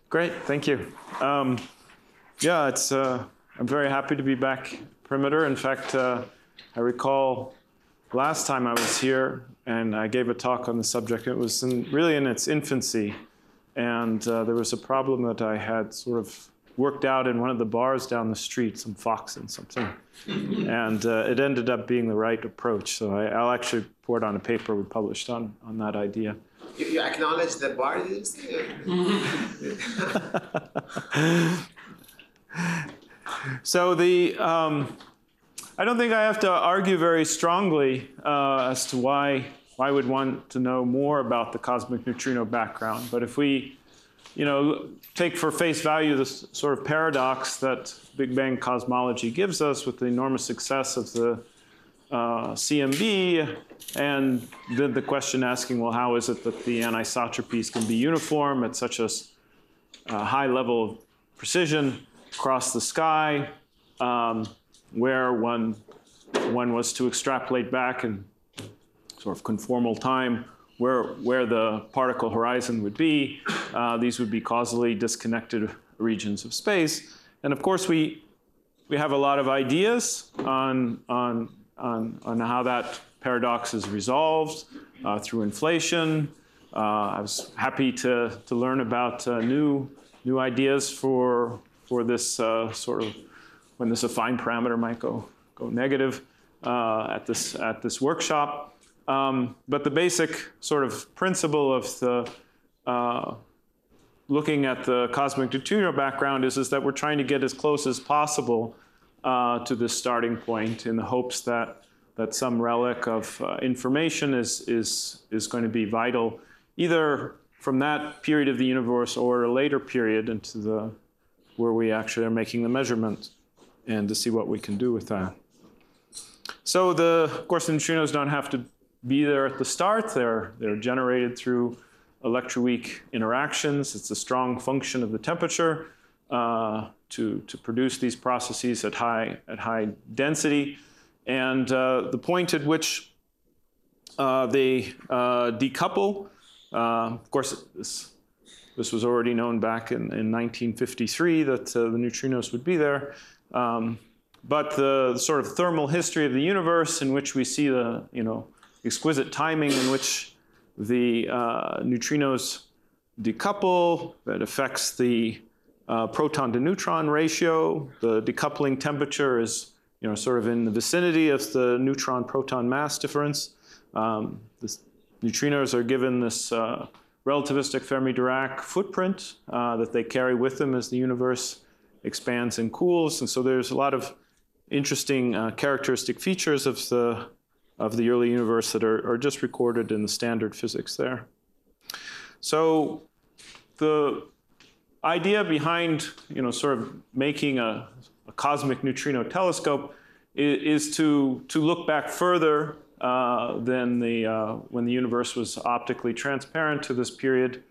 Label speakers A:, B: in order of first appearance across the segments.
A: Great, thank you. Yeah, I'm very happy to be back at Perimeter. In fact, I recall last time I was here and I gave a talk on the subject. It was really in its infancy, and there was a problem that I had sort of worked out in one of the bars down the street, some fox and something. And it ended up being the right approach. So I'll actually report on a paper we published on that idea.
B: You acknowledge the bar, did you say?
A: So I don't think I have to argue very strongly as to why we'd want to know more about the cosmic neutrino background. But if we, take for face value this sort of paradox that Big Bang cosmology gives us with the enormous success of the CMB, and then the question asking, well, how is it that the anisotropies can be uniform at such a high level of precision across the sky, where one was to extrapolate back in sort of conformal time where the particle horizon would be. These would be causally disconnected regions of space. And of course, we have a lot of ideas on how that paradox is resolved through inflation. I was happy to learn about new ideas for this sort of when this affine parameter might go negative at this workshop. But the basic sort of principle of the looking at the cosmic neutrino background is that we're trying to get as close as possible to this starting point in the hopes that some relic of information is going to be vital, either from that period of the universe or a later period into where we actually are making the measurement, and to see what we can do with that. So of course, the neutrinos don't have to be there at the start. They're generated through electroweak interactions. It's a strong function of the temperature to produce these processes at high density. And the point at which they decouple, of course, this was already known back in 1953 that the neutrinos would be there. But the sort of thermal history of the universe, in which we see the exquisite timing in which the neutrinos decouple, that affects the proton to neutron ratio. The decoupling temperature is sort of in the vicinity of the neutron-proton mass difference. The neutrinos are given this relativistic Fermi-Dirac footprint that they carry with them as the universe expands and cools. And so there's a lot of interesting characteristic features of the early universe that are just recorded in the standard physics there. So the idea behind sort of making a cosmic neutrino telescope is to look back further than when the universe was optically transparent to this period,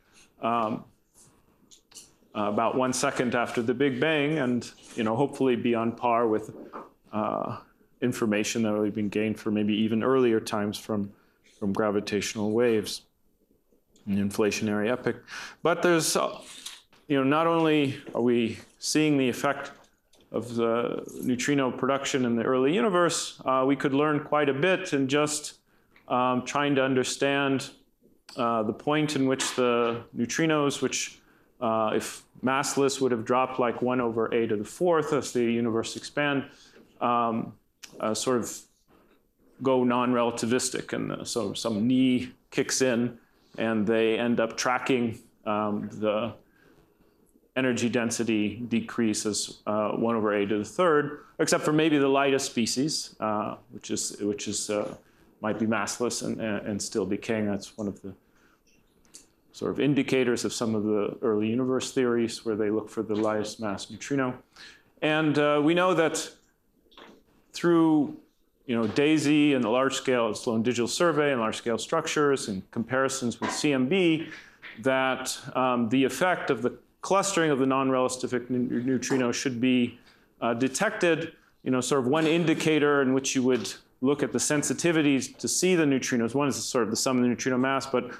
A: about 1 second after the Big Bang, and hopefully be on par with information that had been gained for maybe even earlier times from gravitational waves in the inflationary epoch. But there's not only are we seeing the effect of the neutrino production in the early universe, we could learn quite a bit in just trying to understand the point in which the neutrinos, which if massless would have dropped like 1/8 as the universe expand, sort of go non-relativistic, and so some knee kicks in, and they end up tracking the energy density decrease as 1/8, except for maybe the lightest species, which might be massless and still decaying. That's one of the sort of indicators of some of the early universe theories, where they look for the lightest mass neutrino. And we know that through DAISY and the large-scale Sloan Digital Survey and large-scale structures and comparisons with CMB, that the effect of the clustering of the non-relativistic neutrino should be detected. Sort of one indicator in which you would look at the sensitivities to see the neutrinos. One is sort of the sum of the neutrino mass, but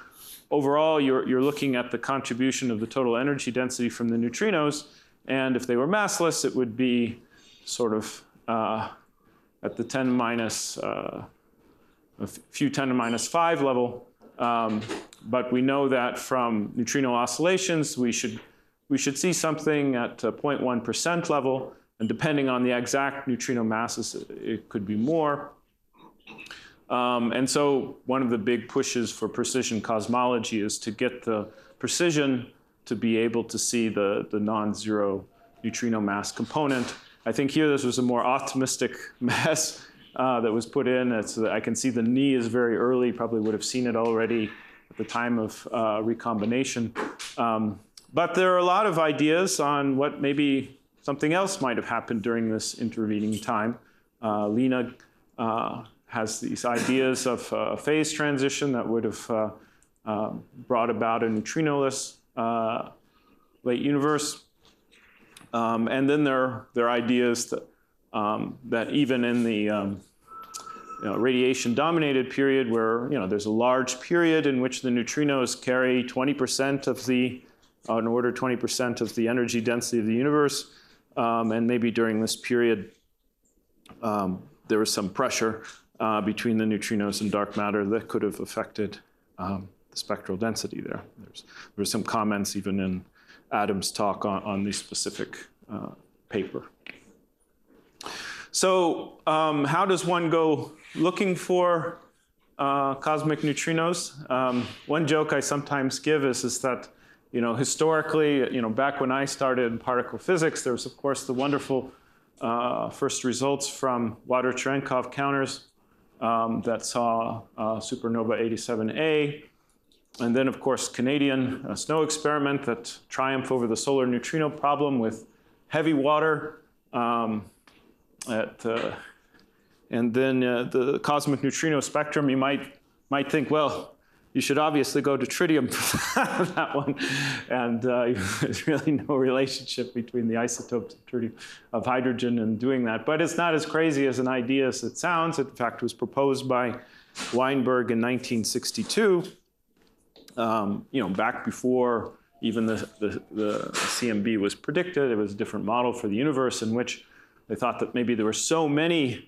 A: overall, you're looking at the contribution of the total energy density from the neutrinos. And if they were massless, it would be sort of at the 10 minus, a few 10 to minus 5 level. But we know that from neutrino oscillations, we should see something at 0.1% level. And depending on the exact neutrino masses, it could be more. And so one of the big pushes for precision cosmology is to get the precision to be able to see the non-zero neutrino mass component. I think here this was a more optimistic mass that was put in. I can see the knee is very early, probably would have seen it already at the time of recombination. But there are a lot of ideas on what maybe something else might have happened during this intervening time. Lena has these ideas of a phase transition that would have brought about a neutrinoless late universe. And then there are ideas that, that even in the radiation-dominated period where there's a large period in which the neutrinos carry 20% of the, an order 20% of the energy density of the universe. And maybe during this period, there was some pressure between the neutrinos and dark matter that could have affected the spectral density there. There were some comments even in Adam's talk on the specific paper. So how does one go looking for cosmic neutrinos? One joke I sometimes give is that historically, back when I started in particle physics, there was, of course, the wonderful first results from Water-Cherenkov counters that saw supernova 87A. And then, of course, Canadian SNO experiment that triumphed over the solar neutrino problem with heavy water. And then the cosmic neutrino spectrum, you might think, well, you should obviously go to tritium for that one. And there's really no relationship between the isotopes of hydrogen and doing that. But it's not as crazy as an idea as it sounds. It, in fact, was proposed by Weinberg in 1962, back before even the CMB was predicted. It was a different model for the universe in which they thought that maybe there were so many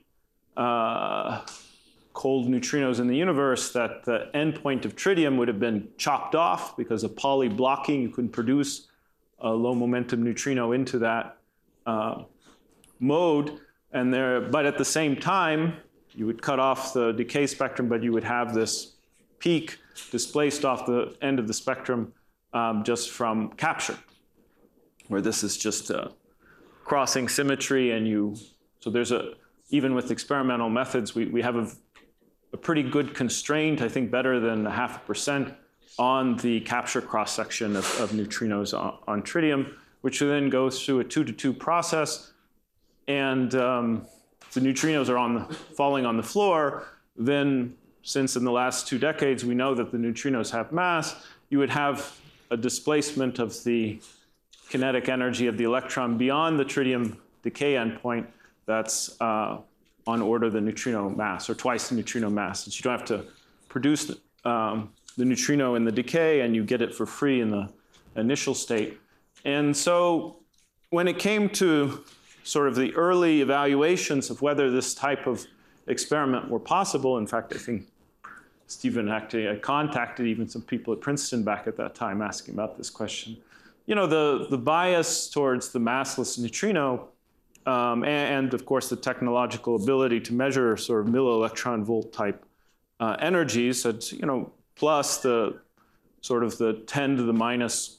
A: cold neutrinos in the universe that the endpoint of tritium would have been chopped off because of Pauli blocking. You couldn't produce a low momentum neutrino into that mode. But at the same time, you would cut off the decay spectrum, but you would have this peak displaced off the end of the spectrum just from capture, where this is just crossing symmetry. And so there's even with experimental methods, we have a pretty good constraint, I think better than 0.5% on the capture cross-section of neutrinos on tritium, which then goes through a 2-to-2 process. And the neutrinos are falling on the floor. Then, since in the last 2 decades we know that the neutrinos have mass, you would have a displacement of the kinetic energy of the electron beyond the tritium decay endpoint that's on order the neutrino mass, or twice the neutrino mass. So you don't have to produce the neutrino in the decay, and you get it for free in the initial state. And so when it came to sort of the early evaluations of whether this type of experiment were possible, in fact, I think Stephen actually contacted even some people at Princeton back at that time asking about this question. The bias towards the massless neutrino and of course the technological ability to measure sort of milli-electron volt type energies, plus the sort of the 10 to the minus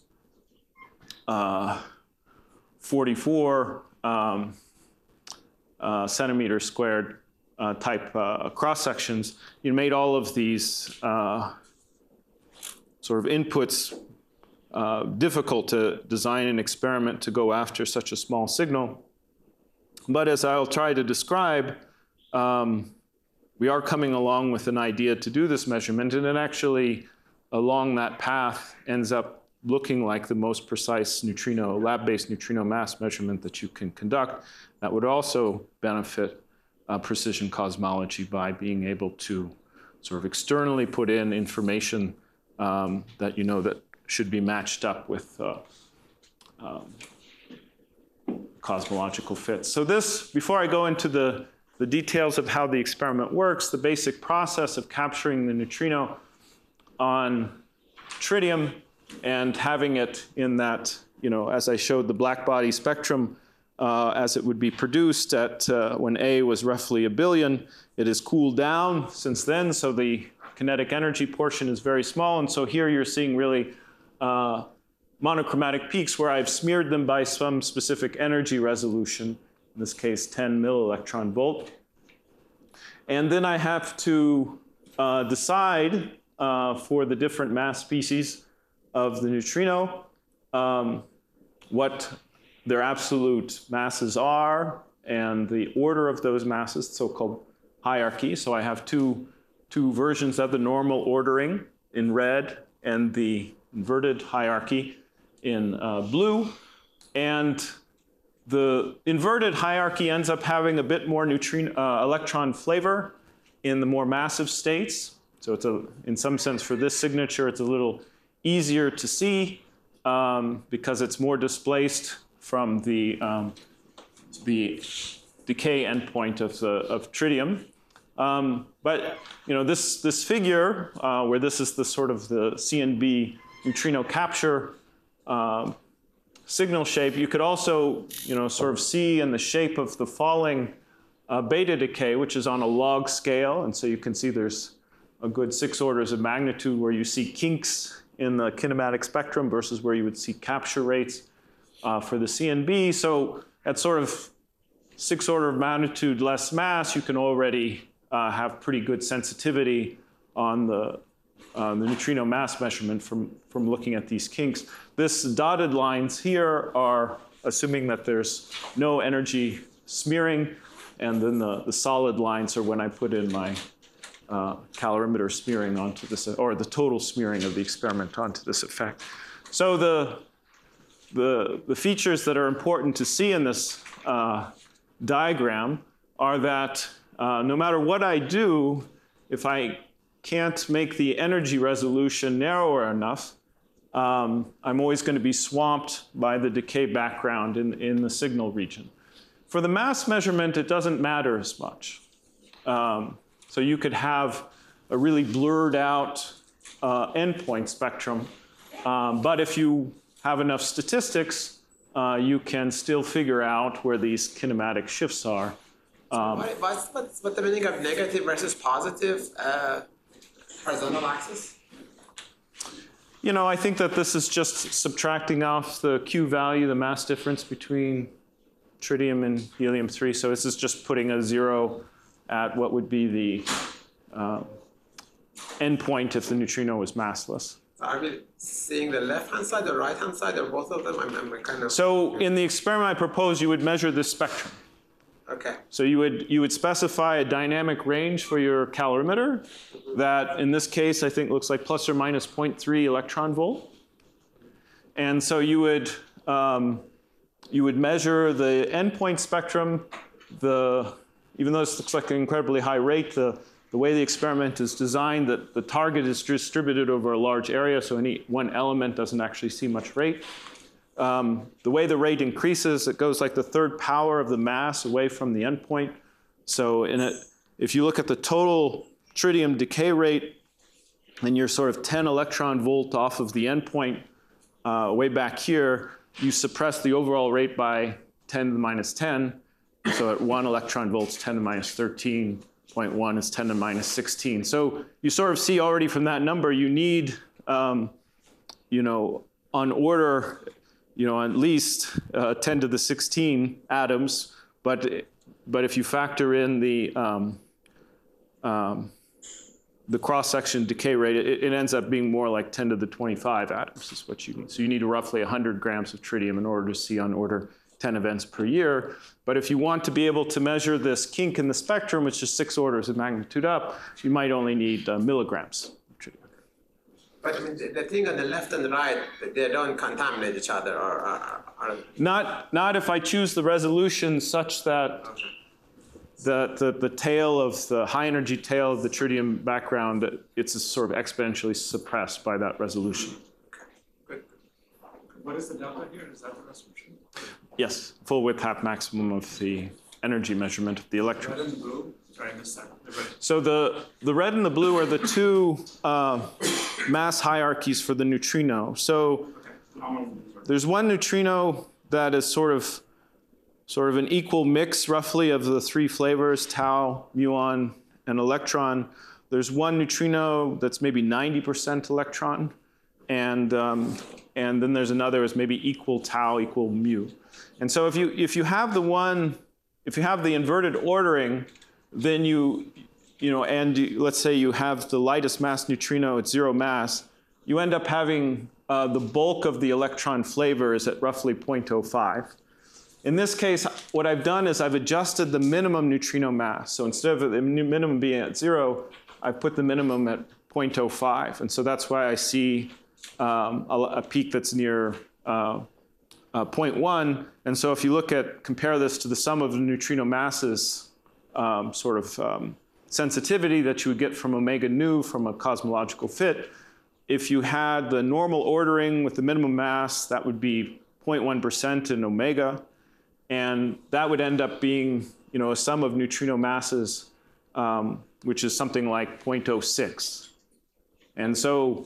A: 44 centimeters squared type cross sections. You made all of these sort of inputs difficult to design an experiment to go after such a small signal. But as I'll try to describe, we are coming along with an idea to do this measurement, and it actually, along that path, ends up looking like the most precise lab-based neutrino mass measurement that you can conduct. That would also benefit precision cosmology by being able to sort of externally put in information that you know that should be matched up with cosmological fits. So this, before I go into the details of how the experiment works, the basic process of capturing the neutrino on tritium and having it in that, you know, as I showed the black body spectrum, as it would be produced at when A was roughly 1 billion, it has cooled down since then, so the kinetic energy portion is very small, and so here you're seeing really monochromatic peaks where I've smeared them by some specific energy resolution, in this case 10 millielectron volt. And then I have to decide for the different mass species of the neutrino what their absolute masses are and the order of those masses, so-called hierarchy. So I have two versions of the normal ordering in red and the inverted hierarchy in blue. And the inverted hierarchy ends up having a bit more electron flavor in the more massive states. So it's in some sense, for this signature, it's a little easier to see because it's more displaced from the decay endpoint of tritium. But you know, this figure, where this is the sort of the CNB neutrino capture signal shape, you could also, you know, sort of see in the shape of the falling beta decay, which is on a log scale, and so you can see there's a good 6 orders of magnitude where you see kinks in the kinematic spectrum versus where you would see capture rates for the CNB. So at sort of 6 order of magnitude less mass, you can already have pretty good sensitivity on the neutrino mass measurement from looking at these kinks. This dotted lines here are assuming that there's no energy smearing, and then the solid lines are when I put in my calorimeter smearing onto this, or the total smearing of the experiment onto this effect. So the features that are important to see in this diagram are that no matter what I do, if I can't make the energy resolution narrower enough, I'm always going to be swamped by the decay background in the signal region. For the mass measurement, it doesn't matter as much. So you could have a really blurred out endpoint spectrum, but if you have enough statistics, you can still figure out where these kinematic shifts are.
B: What's the meaning of negative versus positive horizontal axis?
A: You know, I think that this is just subtracting off the Q value, the mass difference between tritium and helium-3. So this is just putting a 0 at what would be the endpoint if the neutrino was massless.
B: So are we seeing the left-hand side, the right-hand side, or both of them? I'm kind of...
A: So in the experiment I propose, you would measure this spectrum.
B: Okay.
A: So you would specify a dynamic range for your calorimeter that, in this case, I think looks like plus or minus 0.3 electron volt. And so you would measure the endpoint spectrum. Even though this looks like an incredibly high rate, the way the experiment is designed, that the target is distributed over a large area, so any one element doesn't actually see much rate. The way the rate increases, it goes like the third power of the mass away from the endpoint. So if you look at the total tritium decay rate, and you're sort of 10 electron volt off of the endpoint way back here, you suppress the overall rate by 10 to the minus 10. So at 1 electron volts, 10 to the minus 13.1 is 10 to the minus 16. So you sort of see already from that number, you need, you know, on order, you know, at least 10 to the 16 atoms, but if you factor in the cross-section decay rate, it ends up being more like 10 to the 25 atoms is what you need. So you need roughly 100 grams of tritium in order to see on order 10 events per year. But if you want to be able to measure this kink in the spectrum, which is 6 orders of magnitude up, you might only need milligrams of tritium.
B: But I mean, the thing on the left and the right, they don't contaminate each other, or
A: Not if I choose the resolution such that the tail of the high energy tail of the tritium background, it's sort of exponentially suppressed by that resolution.
C: Good. What is the delta here? Is that the resolution?
A: Yes, full width half maximum of the energy measurement of the electron.
C: Red and blue? Sorry, I missed that. The red.
A: So the red and the blue are the two mass hierarchies for the neutrino. So there's one neutrino that is sort of an equal mix, roughly, of the three flavors, tau, muon, and electron. There's one neutrino that's maybe 90% electron, and then there's another that's maybe equal tau, equal mu. And so if you have the inverted ordering, then let's say you have the lightest mass neutrino at 0 mass, you end up having the bulk of the electron flavor is at roughly 0.05. In this case, what I've done is I've adjusted the minimum neutrino mass. So instead of the minimum being at 0, I've put the minimum at 0.05. And so that's why I see a peak that's near 0.1. And so if you compare this to the sum of the neutrino masses sensitivity that you would get from omega nu from a cosmological fit, if you had the normal ordering with the minimum mass, that would be 0.1% in omega. And that would end up being, a sum of neutrino masses, which is something like 0.06. And so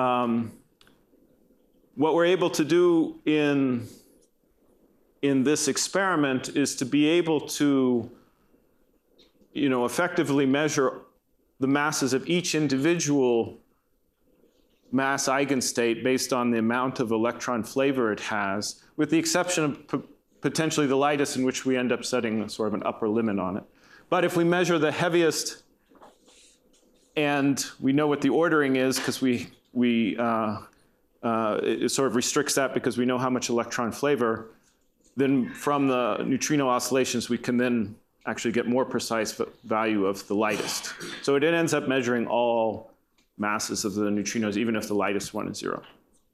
A: what we're able to do in this experiment is to be able to, effectively measure the masses of each individual mass eigenstate based on the amount of electron flavor it has, with the exception of potentially the lightest, in which we end up setting sort of an upper limit on it. But if we measure the heaviest, and we know what the ordering is, because it sort of restricts that because we know how much electron flavor, then from the neutrino oscillations, we can then actually get more precise value of the lightest. So it ends up measuring all masses of the neutrinos, even if the lightest one is 0.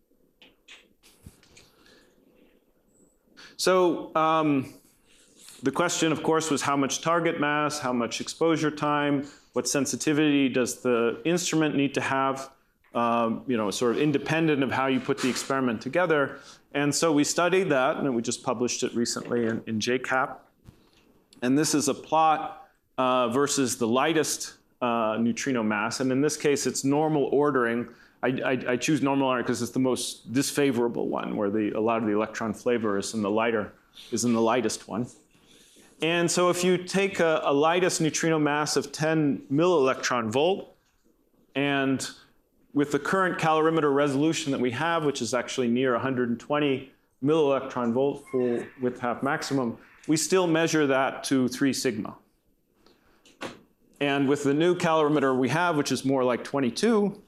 A: So the question, of course, was how much target mass, how much exposure time, what sensitivity does the instrument need to have, sort of independent of how you put the experiment together. And so we studied that, and we just published it recently in JCAP. And this is a plot versus the lightest neutrino mass. And in this case, it's normal ordering. I choose normal ordering because it's the most disfavorable one, where a lot of the electron flavor is in the lightest one. And so if you take a lightest neutrino mass of 10 millielectron volt, and with the current calorimeter resolution that we have, which is actually near 120 millielectron volt full width half maximum, we still measure that to 3 sigma. And with the new calorimeter we have, which is more like 22,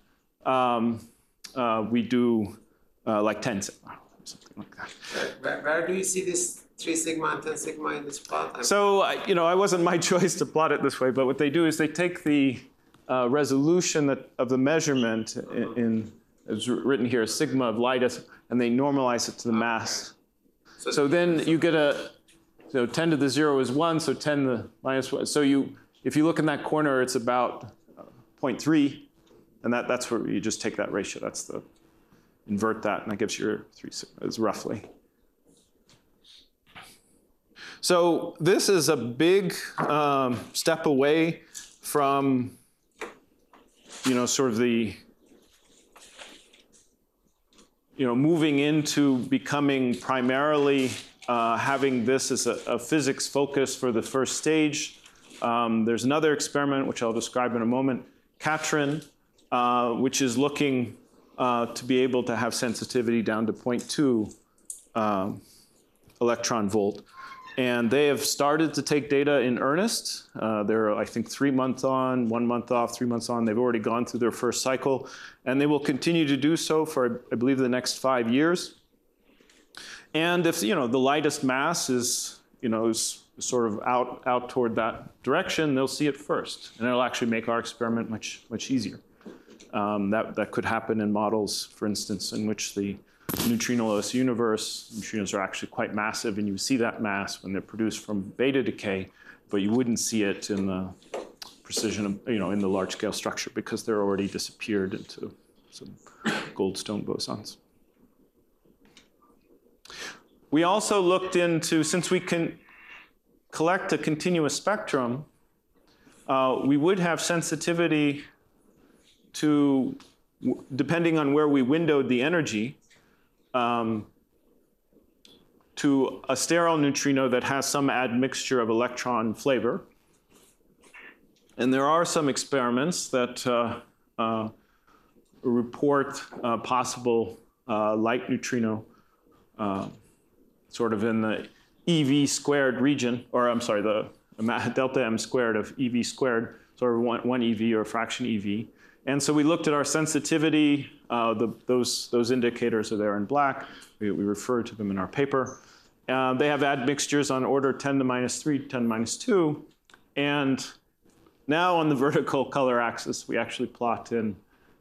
A: we do like 10 sigma, something like that.
B: Where do you see this 3 sigma and 10 sigma in this plot?
A: So, it wasn't my choice to plot it this way, but what they do is they take the resolution of the measurement it's written here, sigma of lightest, and they normalize it to the mass. So then you get 10 to the 0 is 1, so 10 to the minus 1. So if you look in that corner, it's about 0.3, and that's where you just take that ratio. Invert that, and that gives you your 3 sigma, roughly. So this is a big step away from, sort of the, moving into becoming primarily having this as a physics focus for the first stage. There's another experiment, which I'll describe in a moment, Katrin, which is looking to be able to have sensitivity down to 0.2 electron volt. And they have started to take data in earnest. They're, I think, 3 months on, 1 month off, 3 months on. They've already gone through their first cycle. And they will continue to do so for, I believe, the next 5 years. And if, the lightest mass is, is sort of out toward that direction, they'll see it first. And it'll actually make our experiment much, much easier. That could happen in models, for instance, in which the neutrinoless universe, neutrinos are actually quite massive, and you see that mass when they're produced from beta decay. but you wouldn't see it in the precision of, in the large-scale structure because they're already disappeared into some Goldstone bosons. We also looked into, since we can collect a continuous spectrum, we would have sensitivity to, depending on where we windowed the energy, to a sterile neutrino that has some admixture of electron flavor. And there are some experiments that report possible light neutrino sort of in the EV squared region, or I'm sorry, the delta M squared of EV squared, sort of one EV or a fraction EV. And so we looked at our sensitivity. Those indicators are there in black. We refer to them in our paper. They have admixtures on order 10 to minus 3, 10 to minus 2. And now on the vertical color axis, we actually plot in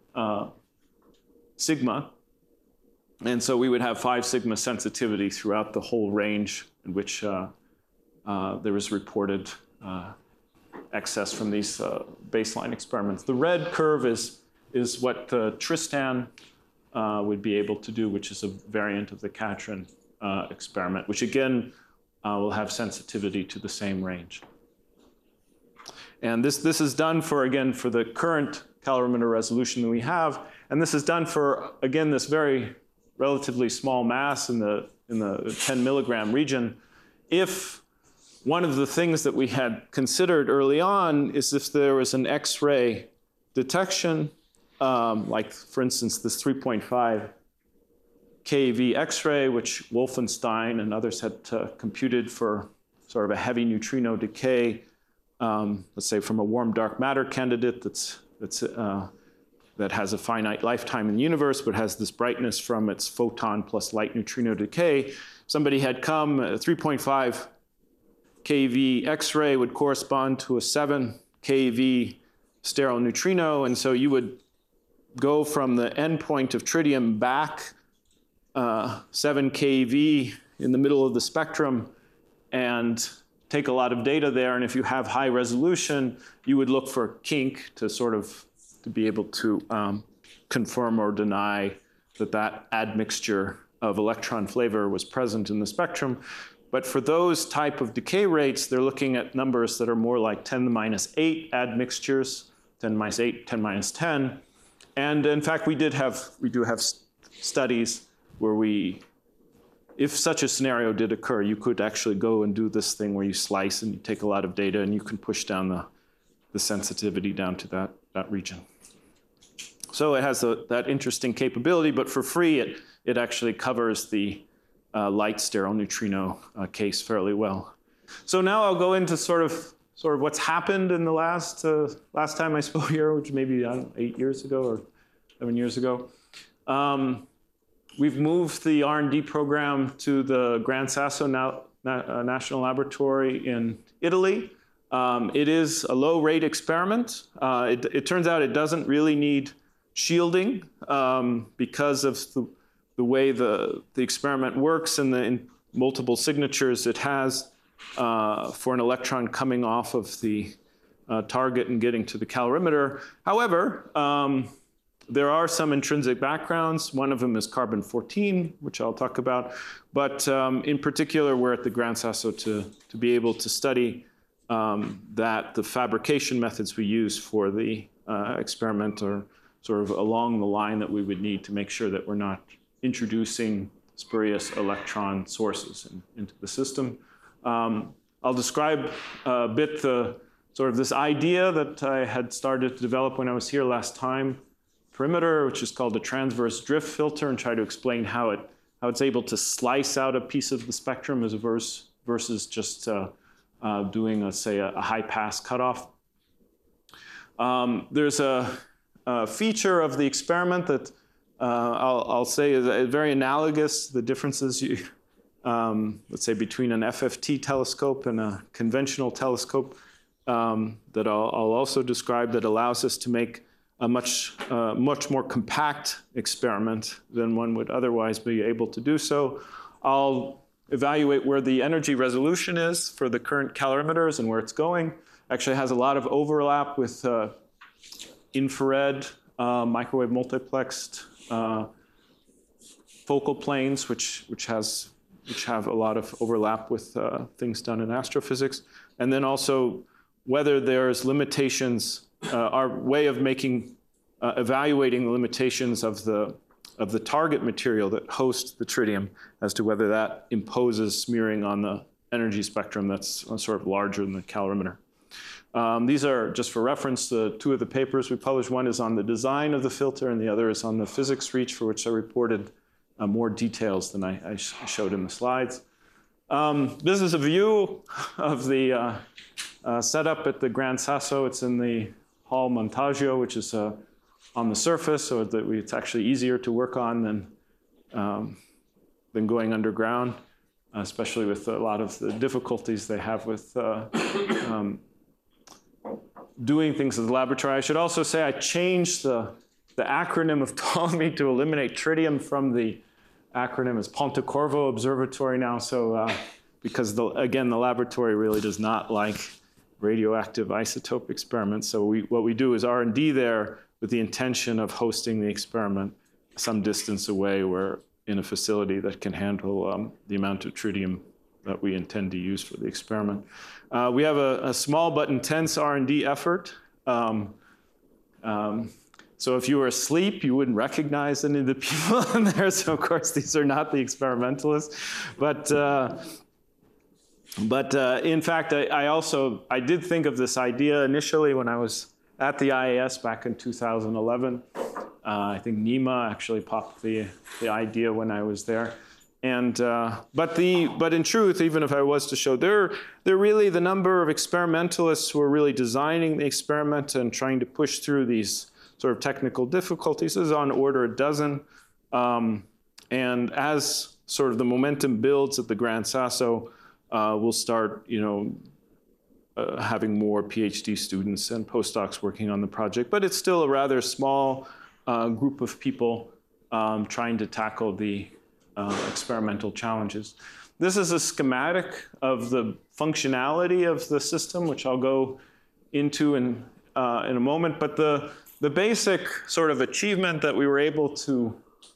A: sigma. And so we would have 5 sigma sensitivity throughout the whole range in which there was reported excess from these baseline experiments. The red curve is what Tristan would be able to do, which is a variant of the Catron experiment, which again will have sensitivity to the same range. And this is done for the current calorimeter resolution that we have, and this is done for, again, this very relatively small mass in the 10 milligram region. If one of the things that we had considered early on is if there was an X-ray detection, like for instance this 3.5 keV X-ray, which Wolfenstein and others had computed for sort of a heavy neutrino decay, let's say from a warm dark matter candidate that has a finite lifetime in the universe, but has this brightness from its photon plus light neutrino decay. Somebody had come, 3.5 keV X-ray would correspond to a 7 keV sterile neutrino, and so you would go from the endpoint of tritium back 7 keV in the middle of the spectrum and take a lot of data there, and if you have high resolution, you would look for kink to sort of to be able to confirm or deny that admixture of electron flavor was present in the spectrum. But for those type of decay rates, they're looking at numbers that are more like 10 to the minus 8 admixtures, 10 to the minus 8, 10 to the minus 10. And in fact, we do have studies where if such a scenario did occur, you could actually go and do this thing where you slice and you take a lot of data and you can push down the sensitivity down to that region. So it has that interesting capability, but for free, it actually covers the light sterile neutrino case fairly well. So now I'll go into sort of what's happened in the last time I spoke here, which maybe 8 years ago or 7 years ago. We've moved the R&D program to the Gran Sasso National Laboratory in Italy. It is a low-rate experiment. It turns out it doesn't really need shielding because of the way the experiment works and the multiple signatures it has for an electron coming off of the target and getting to the calorimeter. However, there are some intrinsic backgrounds. One of them is carbon-14, which I'll talk about. But in particular, we're at the Gran Sasso to be able to study that the fabrication methods we use for the experiment are sort of along the line that we would need to make sure that we're not introducing spurious electron sources into the system. I'll describe a bit sort of this idea that I had started to develop when I was here last time, perimeter, which is called the transverse drift filter, and try to explain how it's able to slice out a piece of the spectrum versus just doing, let's say, a high pass cutoff. There's a feature of the experiment that I'll say is very analogous. The differences, let's say, between an FFT telescope and a conventional telescope that I'll also describe, that allows us to make a much more compact experiment than one would otherwise be able to do so. I'll evaluate where the energy resolution is for the current calorimeters and where it's going. Actually has a lot of overlap with infrared, microwave multiplexed focal planes, which have a lot of overlap with things done in astrophysics. And then also whether there's limitations, our way of making, evaluating the limitations of the target material that hosts the tritium as to whether that imposes smearing on the energy spectrum that's sort of larger than the calorimeter. These are, just for reference, the two of the papers we published. One is on the design of the filter, and the other is on the physics reach, for which I reported more details than I showed in the slides. This is a view of the setup at the Gran Sasso. It's in the Hall Montaggio, which is on the surface, so that it's actually easier to work on than going underground, especially with a lot of the difficulties they have with doing things in the laboratory. I should also say I changed the acronym of Ptolemy to eliminate tritium from the acronym as Pontecorvo Observatory now. So because again, the laboratory really does not like radioactive isotope experiments. So what we do is R&D there with the intention of hosting the experiment some distance away, where in a facility that can handle the amount of tritium that we intend to use for the experiment. We have a small but intense R&D effort. So if you were asleep, you wouldn't recognize any of the people in there. So of course, these are not the experimentalists. But in fact, I did think of this idea initially when I was at the IAS back in 2011. I think Nima actually popped the idea when I was there. And but in truth, even if I was to show, they're really the number of experimentalists who are really designing the experiment and trying to push through these sort of technical difficulties is on order a dozen. And as sort of the momentum builds at the Gran Sasso, we'll start, having more PhD students and postdocs working on the project. But it's still a rather small group of people trying to tackle the experimental challenges. This is a schematic of the functionality of the system, which I'll go into in a moment. But the basic sort of achievement that we were able to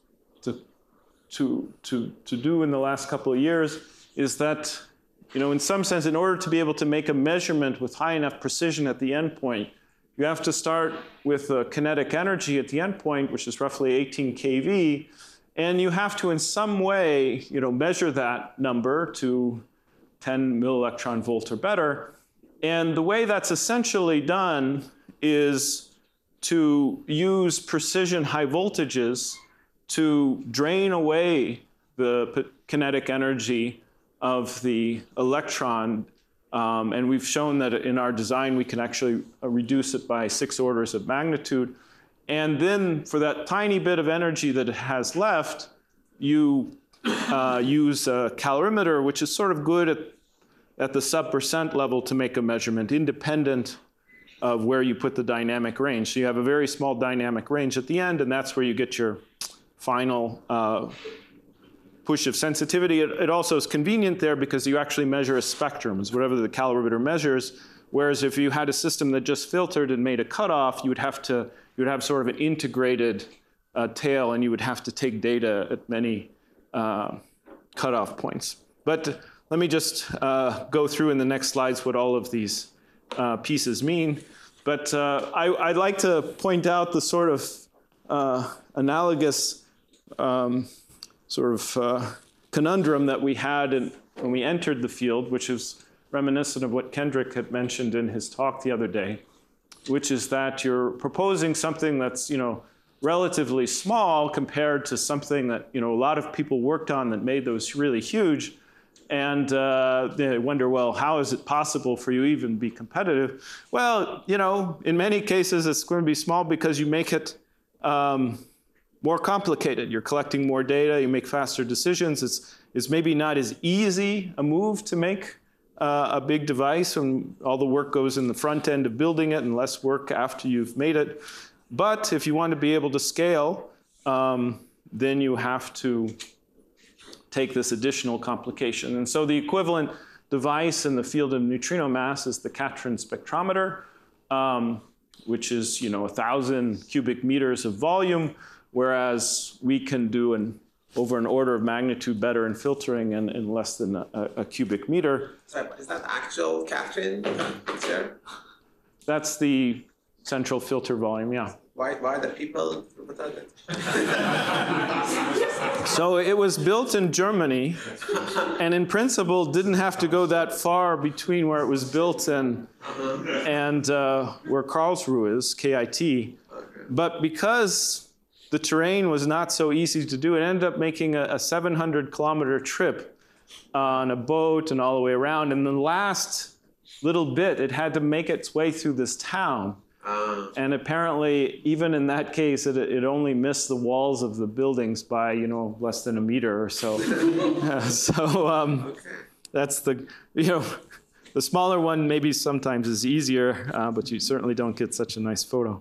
A: do in the last couple of years is that, in some sense, in order to be able to make a measurement with high enough precision at the endpoint, you have to start with the kinetic energy at the endpoint, which is roughly 18 keV, and you have to, in some way, measure that number to 10 millielectron volt or better. And the way that's essentially done is to use precision high voltages to drain away the kinetic energy of the electron. And we've shown that in our design, we can actually reduce it by 6 orders of magnitude. And then for that tiny bit of energy that it has left, you use a calorimeter, which is sort of good at the sub% level to make a measurement independent of where you put the dynamic range. So you have a very small dynamic range at the end, and that's where you get your final push of sensitivity. It also is convenient there because you actually measure a spectrum, is whatever the calorimeter measures. Whereas if you had a system that just filtered and made a cutoff, you would have sort of an integrated tail, and you would have to take data at many cutoff points. But let me just go through in the next slides what all of these pieces mean. But I'd like to point out the sort of analogous conundrum that we had when we entered the field, which is reminiscent of what Kendrick had mentioned in his talk the other day, which is that you're proposing something that's relatively small compared to something that a lot of people worked on that made those really huge. And they wonder, well, how is it possible for you even be competitive? Well, in many cases, it's going to be small because you make it more complicated. You're collecting more data, you make faster decisions. It's maybe not as easy a move to make a big device, and all the work goes in the front end of building it and less work after you've made it. But if you want to be able to scale, then you have to take this additional complication. And so the equivalent device in the field of neutrino mass is the Catron spectrometer, which is 1,000 cubic meters of volume, whereas we can do over an order of magnitude better in filtering in less than a cubic meter.
B: Sorry, but is that actual Catron picture?
A: That's the central filter volume, yeah.
B: Why the people reported it?
A: So it was built in Germany, and in principle didn't have to go that far between where it was built and where Karlsruhe is, KIT. But because the terrain was not so easy to do, it ended up making a 700-kilometer trip on a boat and all the way around. And the last little bit, it had to make its way through this town. And apparently, even in that case, it only missed the walls of the buildings by, less than a meter or so. That's the smaller one maybe sometimes is easier, but you certainly don't get such a nice photo.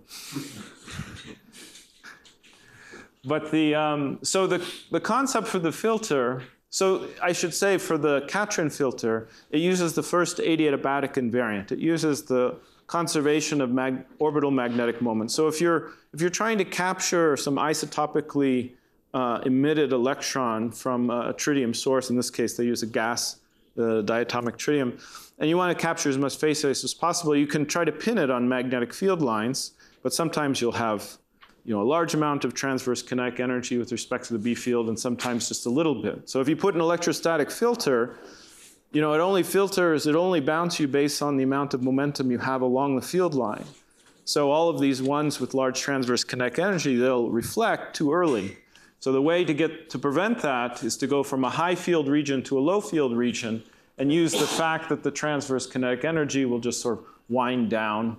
A: But the concept for the filter, so I should say for the Catron filter, it uses the first adiabatic invariant. It uses the conservation of orbital magnetic moment. So if you're trying to capture some isotopically emitted electron from a tritium source, in this case they use a gas, the diatomic tritium, and you want to capture as much phase space as possible, you can try to pin it on magnetic field lines, but sometimes you'll have a large amount of transverse kinetic energy with respect to the B field, and sometimes just a little bit. So if you put an electrostatic filter, it only bounces you based on the amount of momentum you have along the field line. So all of these ones with large transverse kinetic energy, they'll reflect too early. So the way to prevent that is to go from a high field region to a low field region and use the fact that the transverse kinetic energy will just sort of wind down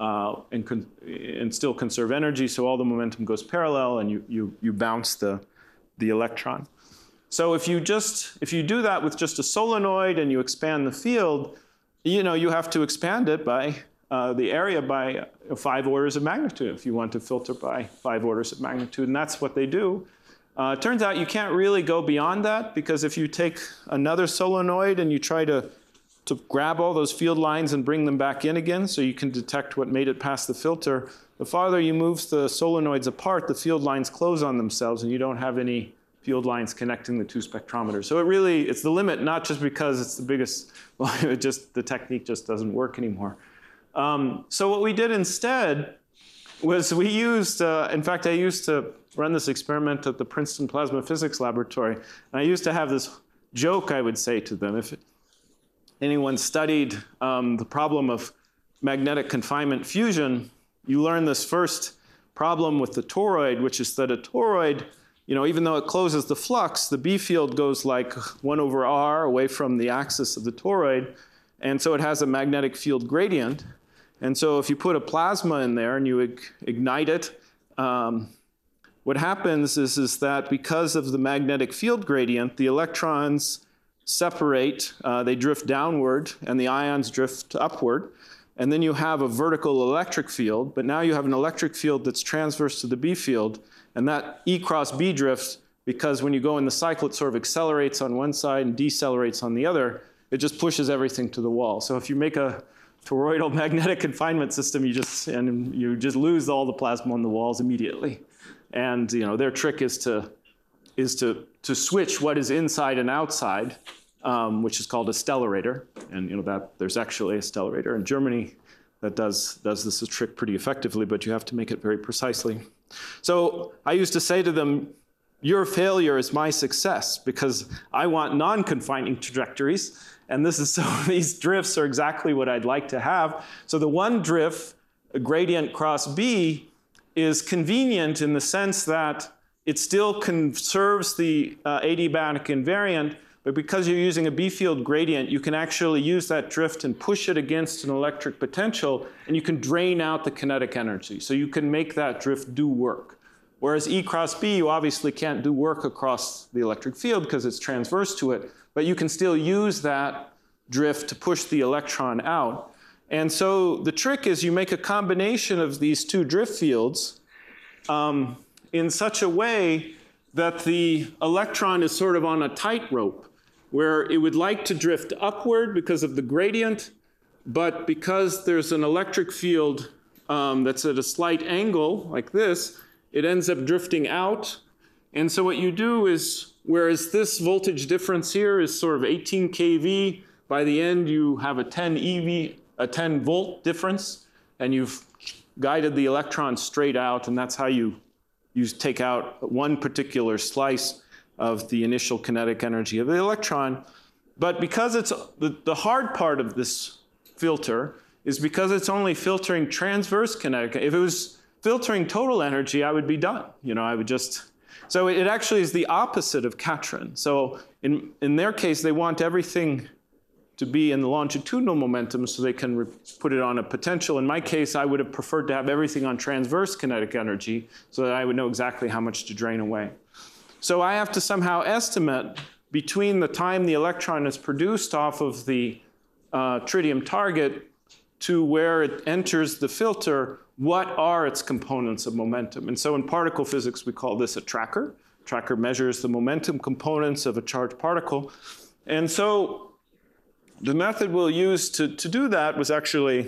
A: and still conserve energy, so all the momentum goes parallel and you bounce the electron. So if you do that with just a solenoid and you expand the field, you have to expand it by the area by 5 orders of magnitude if you want to filter by 5 orders of magnitude, and that's what they do. It turns out you can't really go beyond that, because if you take another solenoid and you try to grab all those field lines and bring them back in again so you can detect what made it past the filter, the farther you move the solenoids apart, the field lines close on themselves and you don't have any field lines connecting the two spectrometers. So it's the limit, not just because it's the biggest, the technique just doesn't work anymore. So what we did instead was we used, in fact, I used to run this experiment at the Princeton Plasma Physics Laboratory, and I used to have this joke I would say to them. If anyone studied the problem of magnetic confinement fusion, you learn this first problem with the toroid, which is that a toroid, even though it closes the flux, the B field goes like 1 over R away from the axis of the toroid, and so it has a magnetic field gradient. And so if you put a plasma in there and you ignite it, what happens is that because of the magnetic field gradient, the electrons separate, they drift downward, and the ions drift upward. And then you have a vertical electric field, but now you have an electric field that's transverse to the B field, and that E cross B drift, because when you go in the cycle, it sort of accelerates on one side and decelerates on the other. It just pushes everything to the wall. So if you make a toroidal magnetic confinement system, you just lose all the plasma on the walls immediately. And their trick is to switch what is inside and outside, which is called a stellarator. And that there's actually a stellarator in Germany that does this trick pretty effectively, but you have to make it very precisely. So I used to say to them, your failure is my success, because I want non-confining trajectories. And these drifts are exactly what I'd like to have. So the one drift, a gradient cross B, is convenient in the sense that it still conserves the adiabatic invariant, but because you're using a B field gradient, you can actually use that drift and push it against an electric potential, and you can drain out the kinetic energy. So you can make that drift do work. Whereas E cross B, you obviously can't do work across the electric field because it's transverse to it, but you can still use that drift to push the electron out. And so the trick is you make a combination of these two drift fields in such a way that the electron is sort of on a tightrope, where it would like to drift upward because of the gradient, but because there's an electric field that's at a slight angle, like this, it ends up drifting out. And so what you do is, whereas this voltage difference here is sort of 18 kV, by the end you have a 10 volt difference, and you've guided the electron straight out, and that's how you take out one particular slice of the initial kinetic energy of the electron. But because it's the hard part of this filter is because it's only filtering transverse kinetic. If it was filtering total energy, I would be done. I would just. So it actually is the opposite of Catron. So in their case, they want everything to be in the longitudinal momentum so they can put it on a potential. In my case, I would have preferred to have everything on transverse kinetic energy so that I would know exactly how much to drain away. So I have to somehow estimate between the time the electron is produced off of the tritium target to where it enters the filter, what are its components of momentum? And so in particle physics, we call this a tracker. Tracker measures the momentum components of a charged particle. And so the method we'll use to do that was actually,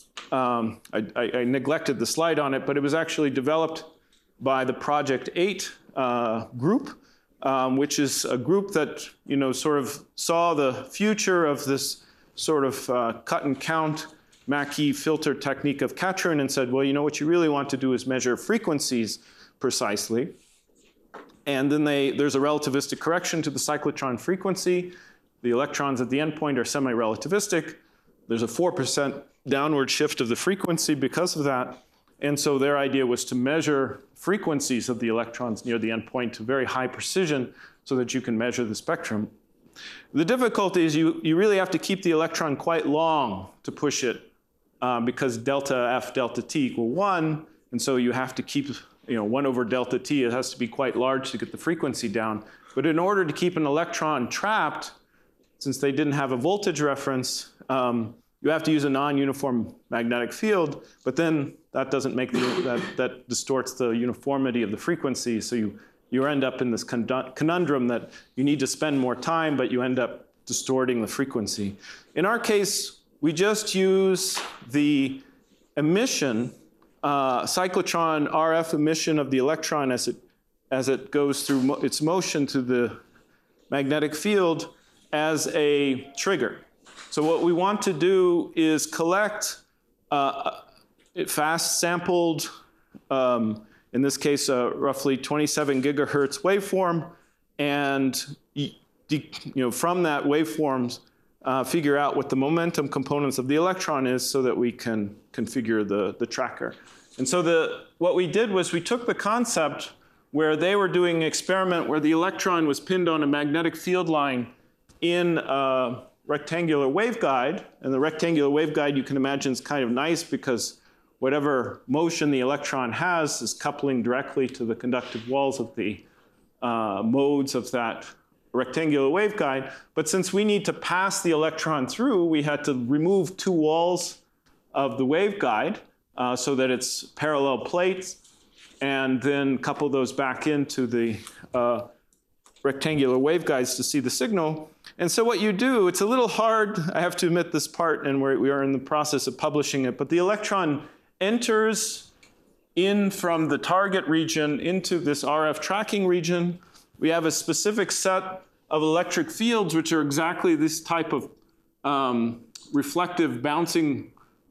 A: I neglected the slide on it, but it was actually developed by the Project 8 group, which is a group that sort of saw the future of this sort of cut and count Mackey filter technique of Catron and said, well, what you really want to do is measure frequencies precisely. And then there's a relativistic correction to the cyclotron frequency. The electrons at the endpoint are semi-relativistic. There's a 4% downward shift of the frequency because of that. And so their idea was to measure frequencies of the electrons near the endpoint to very high precision so that you can measure the spectrum. The difficulty is you really have to keep the electron quite long to push it because delta F delta T equal 1. And so you have to keep 1 over delta T. It has to be quite large to get the frequency down. But in order to keep an electron trapped, since they didn't have a voltage reference, you have to use a non-uniform magnetic field, but then that doesn't make that distorts the uniformity of the frequency. So you end up in this conundrum that you need to spend more time, but you end up distorting the frequency. In our case, we just use the emission, cyclotron RF emission of the electron as it goes through its motion to the magnetic field as a trigger. So what we want to do is collect fast sampled, in this case, roughly 27 gigahertz waveform, and from that waveforms, figure out what the momentum components of the electron is so that we can configure the tracker. And so what we did was we took the concept where they were doing an experiment where the electron was pinned on a magnetic field line in a rectangular waveguide. And the rectangular waveguide, you can imagine, is kind of nice because whatever motion the electron has is coupling directly to the conductive walls of the modes of that rectangular waveguide. But since we need to pass the electron through, we had to remove 2 walls of the waveguide so that it's parallel plates, and then couple those back into the rectangular waveguides to see the signal. And so what you do, it's a little hard, I have to admit this part, and we are in the process of publishing it, but the electron enters in from the target region into this RF tracking region. We have a specific set of electric fields which are exactly this type of reflective bouncing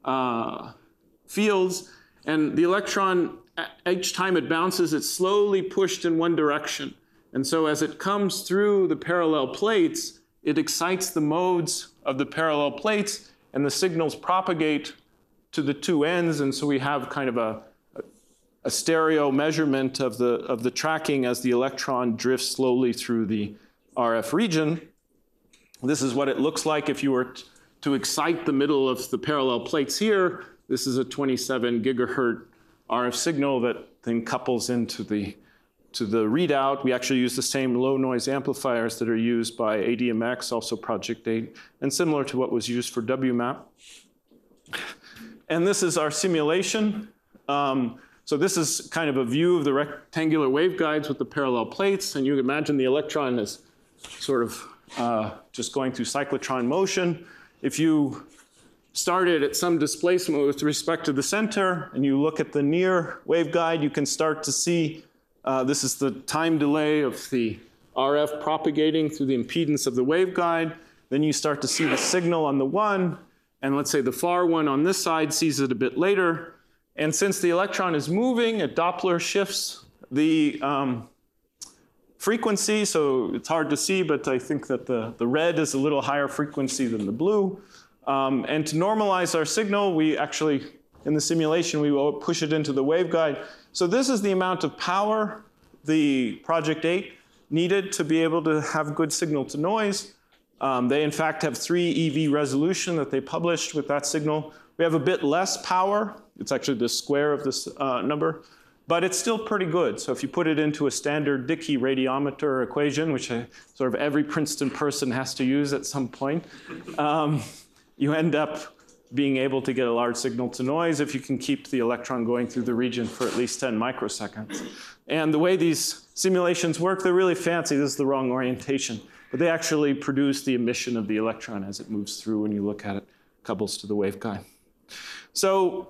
A: fields. And the electron, each time it bounces, it's slowly pushed in one direction. And so as it comes through the parallel plates, it excites the modes of the parallel plates, and the signals propagate to the 2 ends. And so we have kind of a stereo measurement of the tracking as the electron drifts slowly through the RF region. This is what it looks like if you were to excite the middle of the parallel plates here. This is a 27 gigahertz RF signal that then couples into the readout. We actually use the same low noise amplifiers that are used by ADMX, also Project 8, and similar to what was used for WMAP. And this is our simulation. So this is kind of a view of the rectangular waveguides with the parallel plates, and you imagine the electron is sort of just going through cyclotron motion. If you started at some displacement with respect to the center, and you look at the near waveguide, you can start to see this is the time delay of the RF propagating through the impedance of the waveguide. Then you start to see the signal on the one, and let's say the far one on this side sees it a bit later. And since the electron is moving, it Doppler shifts the frequency, so it's hard to see, but I think that the red is a little higher frequency than the blue. And to normalize our signal, we actually, in the simulation, we will push it into the waveguide. So this is the amount of power the Project 8 needed to be able to have good signal to noise. They, in fact, have 3 EV resolution that they published with that signal. We have a bit less power. It's actually the square of this number, but it's still pretty good. So if you put it into a standard Dicke radiometer equation, which sort of every Princeton person has to use at some point, you end up being able to get a large signal to noise if you can keep the electron going through the region for at least 10 microseconds. And the way these simulations work, they're really fancy. This is the wrong orientation. But they actually produce the emission of the electron as it moves through when you look at it, couples to the waveguide. So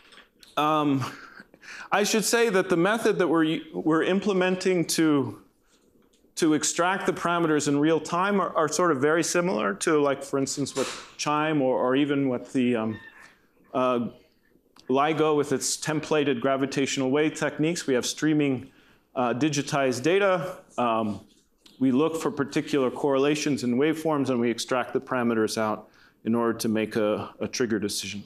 A: I should say that the method that we're implementing to extract the parameters in real time are sort of very similar to, like, for instance, what CHIME or even what the LIGO with its templated gravitational wave techniques. We have streaming digitized data. We look for particular correlations in waveforms, and we extract the parameters out in order to make a trigger decision.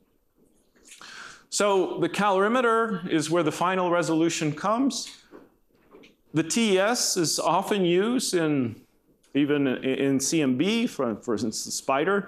A: So the calorimeter is where the final resolution comes. The TES is often used even in CMB, for instance, the SPIDER.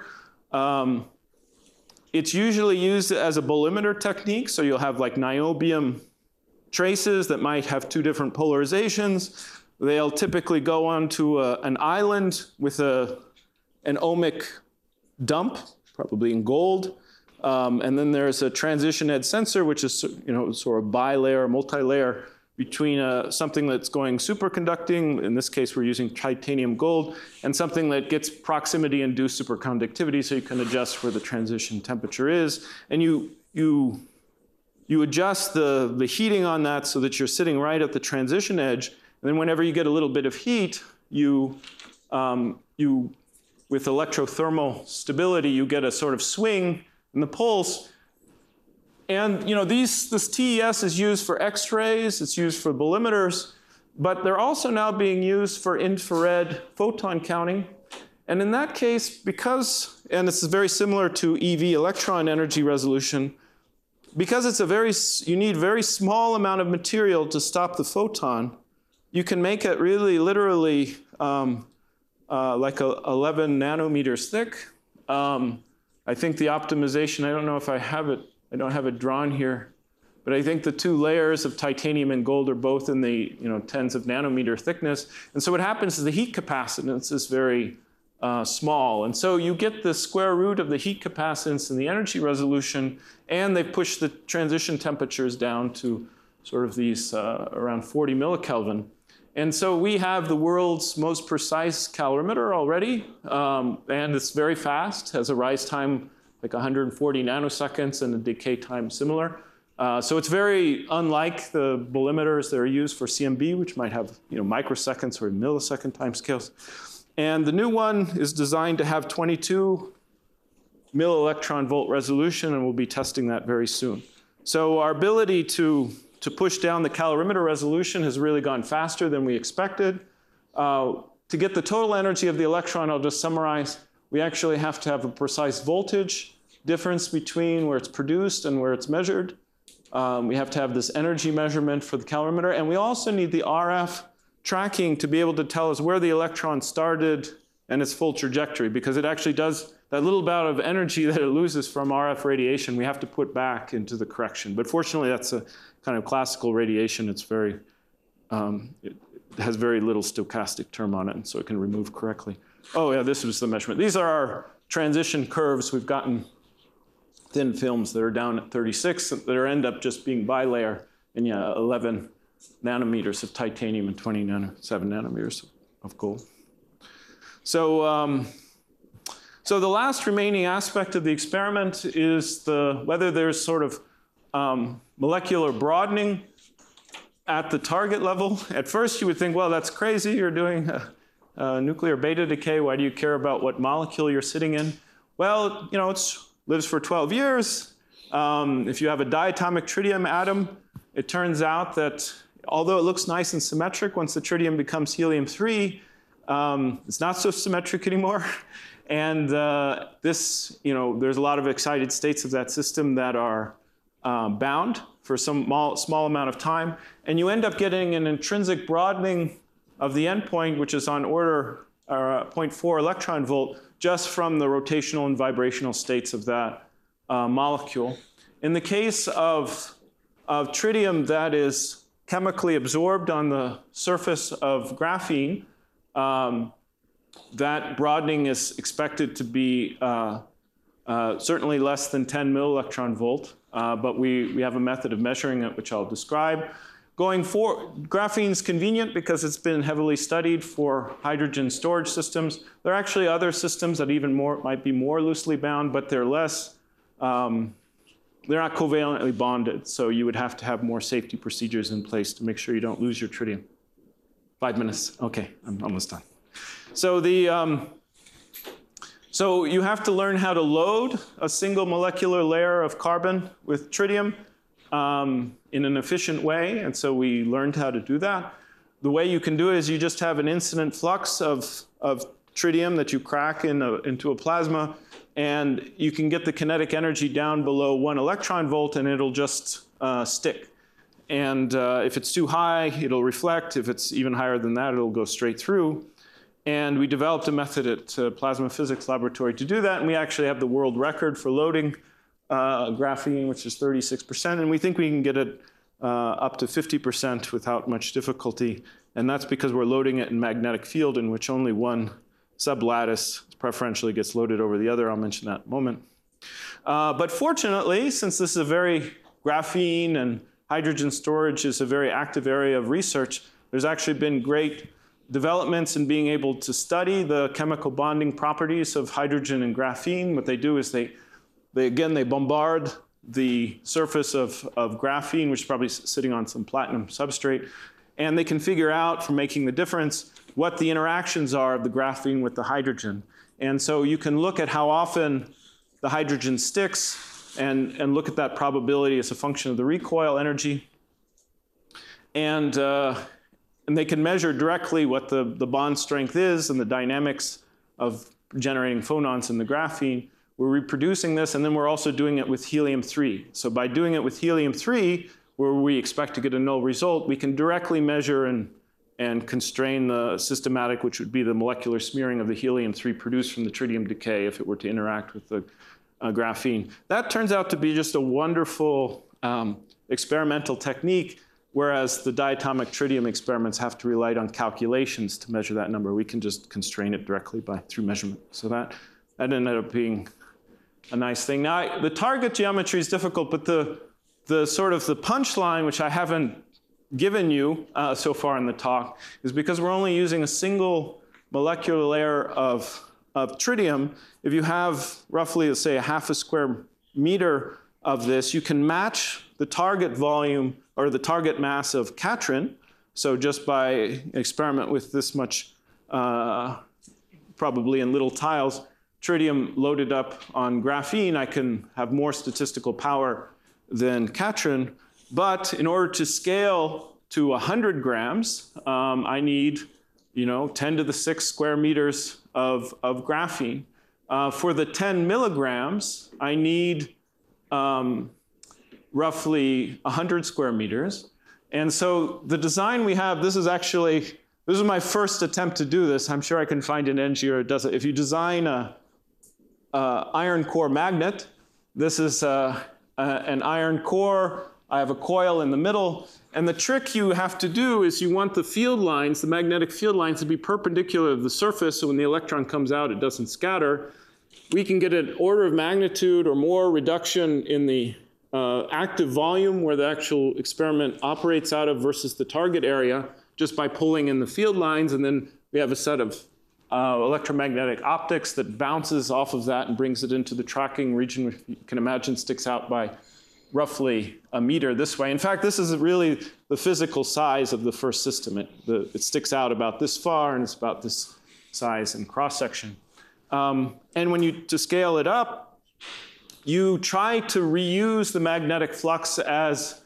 A: It's usually used as a bolimeter technique, so you'll have like niobium traces that might have 2 different polarizations. They'll typically go onto an island with an ohmic dump, probably in gold. And then there's a transition edge sensor, which is, sort of bilayer, multi-layer between something that's going superconducting, in this case we're using titanium gold, and something that gets proximity-induced superconductivity, so you can adjust where the transition temperature is. And you adjust the heating on that so that you're sitting right at the transition edge. And then whenever you get a little bit of heat, with electrothermal stability, you get a sort of swing in the pulse. And this TES is used for X-rays, it's used for bolimeters, but they're also now being used for infrared photon counting. And in that case, and this is very similar to EV electron energy resolution, because you need very small amount of material to stop the photon, you can make it really literally like 11 nanometers thick. I think the optimization, I don't know if I have it, I don't have it drawn here, but I think the 2 layers of titanium and gold are both in the tens of nanometer thickness. And so what happens is the heat capacitance is very small. And so you get the square root of the heat capacitance and the energy resolution, and they push the transition temperatures down to sort of these around 40 millikelvin. And so we have the world's most precise calorimeter already, and it's very fast, has a rise time like 140 nanoseconds and a decay time similar. So it's very unlike the bolimeters that are used for CMB, which might have microseconds or millisecond timescales. And the new one is designed to have 22 millielectron volt resolution, and we'll be testing that very soon. So our ability to push down the calorimeter resolution has really gone faster than we expected. To get the total energy of the electron, I'll just summarize, we actually have to have a precise voltage difference between where it's produced and where it's measured. We have to have this energy measurement for the calorimeter, and we also need the RF tracking to be able to tell us where the electron started and its full trajectory, because it actually does that little bout of energy that it loses from RF radiation, we have to put back into the correction. But fortunately, that's a kind of classical radiation. It's very, it has very little stochastic term on it, and so it can remove correctly. Oh yeah, this was the measurement. These are our transition curves. We've gotten thin films that are down at 36 that end up just being bilayer. and yeah, 11 nanometers of titanium and 7 nanometers of gold. So, so the last remaining aspect of the experiment is whether there's sort of molecular broadening at the target level. At first, you would think, well, that's crazy. You're doing a nuclear beta decay. Why do you care about what molecule you're sitting in? Well, you know, it lives for 12 years. If you have a diatomic tritium atom, it turns out that although it looks nice and symmetric, once the tritium becomes helium-3, it's not so symmetric anymore. And this, you know, there's a lot of excited states of that system that are bound for some small amount of time. And you end up getting an intrinsic broadening of the endpoint, which is on order 0.4 electron volt, just from the rotational and vibrational states of that molecule. In the case of tritium that is chemically absorbed on the surface of graphene, that broadening is expected to be certainly less than 10 millielectron volt, but we have a method of measuring it, which I'll describe. Going forward, graphene's convenient because it's been heavily studied for hydrogen storage systems. There are actually other systems that might be more loosely bound, but they're less, they're not covalently bonded, so you would have to have more safety procedures in place to make sure you don't lose your tritium. 5 minutes, okay, I'm almost done. So so you have to learn how to load a single molecular layer of carbon with tritium in an efficient way, and so we learned how to do that. The way you can do it is you just have an incident flux of tritium that you crack into a plasma, and you can get the kinetic energy down below 1 electron volt, and it'll just stick. And if it's too high, it'll reflect. If it's even higher than that, it'll go straight through. And we developed a method at Plasma Physics Laboratory to do that, and we actually have the world record for loading graphene, which is 36%, and we think we can get it up to 50% without much difficulty, and that's because we're loading it in magnetic field in which only one sublattice preferentially gets loaded over the other. I'll mention that in a moment. But fortunately, since this is a very graphene and hydrogen storage is a very active area of research, there's actually been great developments in being able to study the chemical bonding properties of hydrogen and graphene. What they do is they bombard the surface of graphene, which is probably sitting on some platinum substrate, and they can figure out from making the difference what the interactions are of the graphene with the hydrogen. And so you can look at how often the hydrogen sticks and look at that probability as a function of the recoil energy. And they can measure directly what the bond strength is and the dynamics of generating phonons in the graphene. We're reproducing this, and then we're also doing it with helium-3. So by doing it with helium-3, where we expect to get a null result, we can directly measure and constrain the systematic, which would be the molecular smearing of the helium-3 produced from the tritium decay if it were to interact with the graphene. That turns out to be just a wonderful experimental technique, whereas the diatomic tritium experiments have to rely on calculations to measure that number. We can just constrain it directly through measurement. So that ended up being a nice thing. Now, the target geometry is difficult, but the sort of the punchline, which I haven't given you so far in the talk, is because we're only using a single molecular layer of tritium. If you have roughly, let's say, a half a square meter of this, you can match the target volume or the target mass of Catrin. So just by experiment with this much, probably in little tiles, tritium loaded up on graphene, I can have more statistical power than Catrin. But in order to scale to 100 grams, I need 10 to the 6 square meters of graphene. For the 10 milligrams, I need roughly 100 square meters. And so the design we have, this is my first attempt to do this. I'm sure I can find an engineer who does it. If you design a iron core magnet, this is an iron core. I have a coil in the middle. And the trick you have to do is you want the field lines, the magnetic field lines, to be perpendicular to the surface, so when the electron comes out, it doesn't scatter. We can get an order of magnitude or more reduction in the active volume where the actual experiment operates out of versus the target area just by pulling in the field lines. And then we have a set of electromagnetic optics that bounces off of that and brings it into the tracking region, which you can imagine sticks out by roughly a meter this way. In fact, this is really the physical size of the first system. It sticks out about this far, and it's about this size in cross-section. And when to scale it up, you try to reuse the magnetic flux as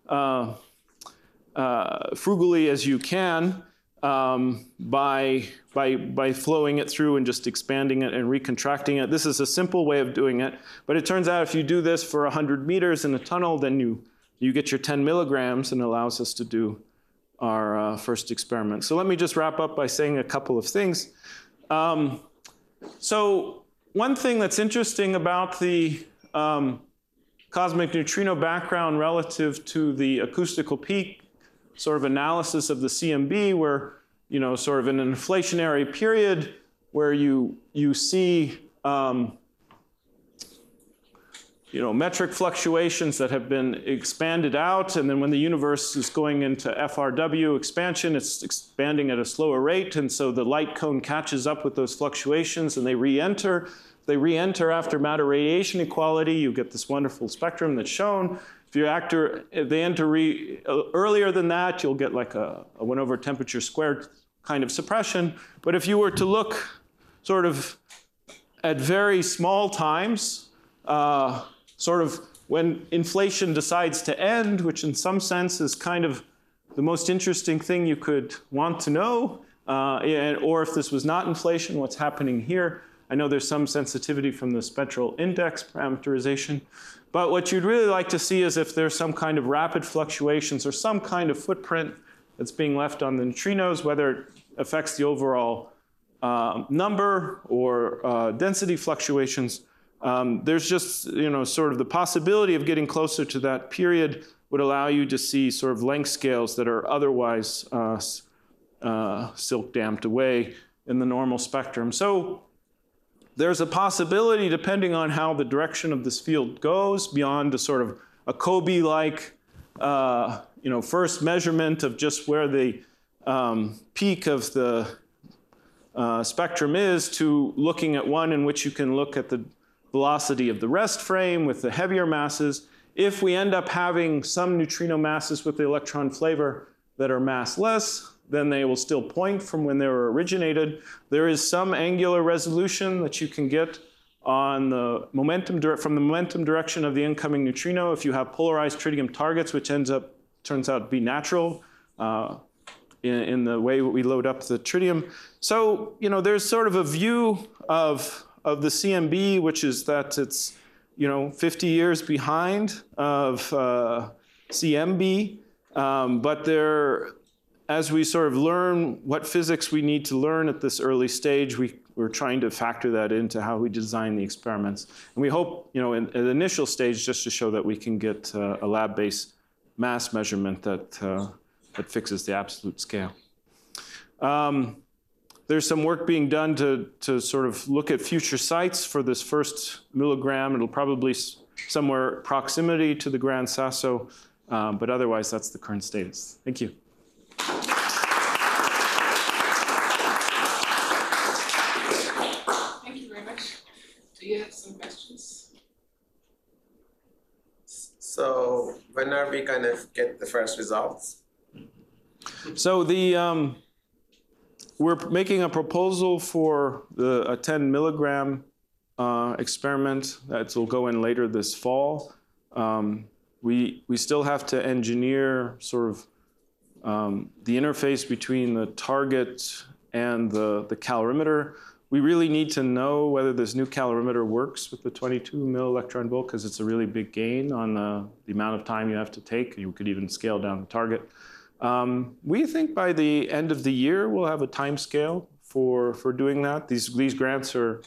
A: frugally as you can by flowing it through and just expanding it and recontracting it. This is a simple way of doing it, but it turns out if you do this for 100 meters in a tunnel, then you get your 10 milligrams and allows us to do our first experiment. So let me just wrap up by saying a couple of things. So one thing that's interesting about the cosmic neutrino background relative to the acoustical peak sort of analysis of the CMB, where, sort of in an inflationary period where you see, metric fluctuations that have been expanded out, and then when the universe is going into FRW expansion, it's expanding at a slower rate, and so the light cone catches up with those fluctuations, and they re-enter. They re-enter after matter radiation equality. You get this wonderful spectrum that's shown. If they enter earlier than that, you'll get like a 1 over temperature squared kind of suppression. But if you were to look sort of at very small times, sort of when inflation decides to end, which in some sense is kind of the most interesting thing you could want to know, or if this was not inflation, what's happening here. I know there's some sensitivity from the spectral index parameterization. But what you'd really like to see is if there's some kind of rapid fluctuations or some kind of footprint that's being left on the neutrinos, whether it affects the overall number or density fluctuations. There's just, sort of the possibility of getting closer to that period would allow you to see sort of length scales that are otherwise silk damped away in the normal spectrum. So there's a possibility, depending on how the direction of this field goes, beyond a sort of a Kobe-like, first measurement of just where the peak of the spectrum is, to looking at one in which you can look at the velocity of the rest frame with the heavier masses. If we end up having some neutrino masses with the electron flavor that are massless, then they will still point from when they were originated. There is some angular resolution that you can get on the momentum from the momentum direction of the incoming neutrino if you have polarized tritium targets, which turns out to be natural in the way we load up the tritium. So, there's sort of a view of the CMB, which is that it's, 50 years behind of CMB, but as we sort of learn what physics we need to learn at this early stage, we're trying to factor that into how we design the experiments. And we hope, in the initial stage, just to show that we can get a lab-based mass measurement that fixes the absolute scale. There's some work being done to sort of look at future sites for this first milligram. It'll probably somewhere proximity to the Gran Sasso, but otherwise that's the current status. Thank you.
D: Thank you very much. Do you have some questions?
B: So when are we going to get the first results?
A: So we're making a proposal for a 10 milligram experiment that will go in later this fall. We still have to engineer sort of the interface between the target and the calorimeter. We really need to know whether this new calorimeter works with the 22 milli-electron volt, because it's a really big gain on the amount of time you have to take. You could even scale down the target. We think by the end of the year we'll have a time scale for doing that. These grants are,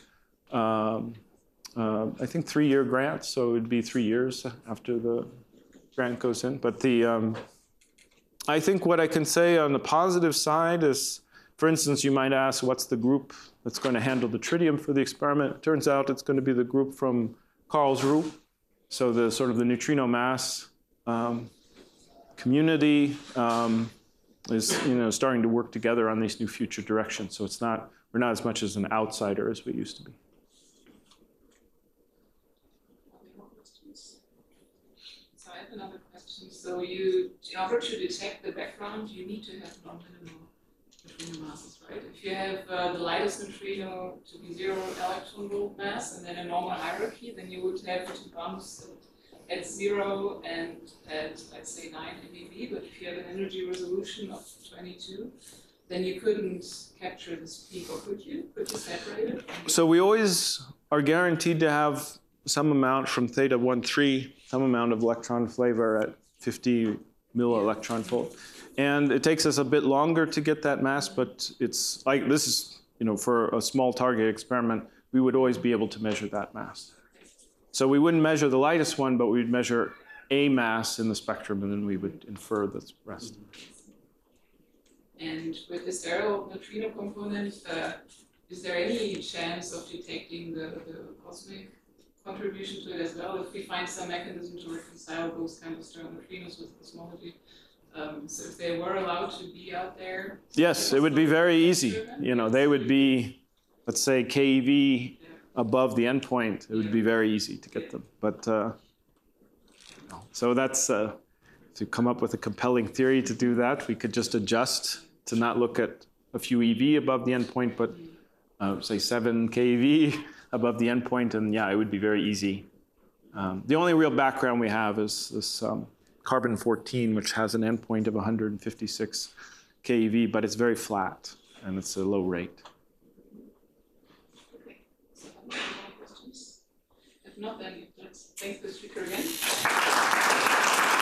A: I think, 3-year grants, so it'd be 3 years after the grant goes in. But I think what I can say on the positive side is, for instance, you might ask, what's the group that's going to handle the tritium for the experiment? It turns out it's going to be the group from Karlsruhe. So the sort of the neutrino mass community is starting to work together on these new future directions. So we're not as much as an outsider as we used to be.
D: So I have another question. So in order to detect the background, you need to have non-minimal neutrino masses, right? If you have the lightest neutrino to be 0 electron volt mass and then a normal hierarchy, then you would have two bumps at 0 and at, let's say, 9 MeV. But if you have an energy resolution of 22, then you couldn't capture this peak, or could you? Could you separate it?
A: So we always are guaranteed to have some amount from theta 1,3, some amount of electron flavor at 50 milli-electron volt. And it takes us a bit longer to get that mass, but it's like, this is, for a small target experiment, we would always be able to measure that mass. So we wouldn't measure the lightest one, but we'd measure a mass in the spectrum, and then we would infer the rest.
D: And with the sterile neutrino component, is there any chance of detecting the cosmic contribution to it as well? If we find some mechanism to reconcile those kind of sterile neutrinos with cosmology, so if they were allowed to be out there?
A: Yes, it would be very easy. They would be, let's say, keV above the endpoint. It would be very easy to get them. But so that's to come up with a compelling theory to do that. We could just adjust to not look at a few eV above the endpoint, but say 7 keV above the endpoint, and yeah, it would be very easy. The only real background we have is this carbon-14, which has an endpoint of 156 keV, but it's very flat, and it's a low rate.
D: Okay, so any more questions? If not, then let's thank the speaker again.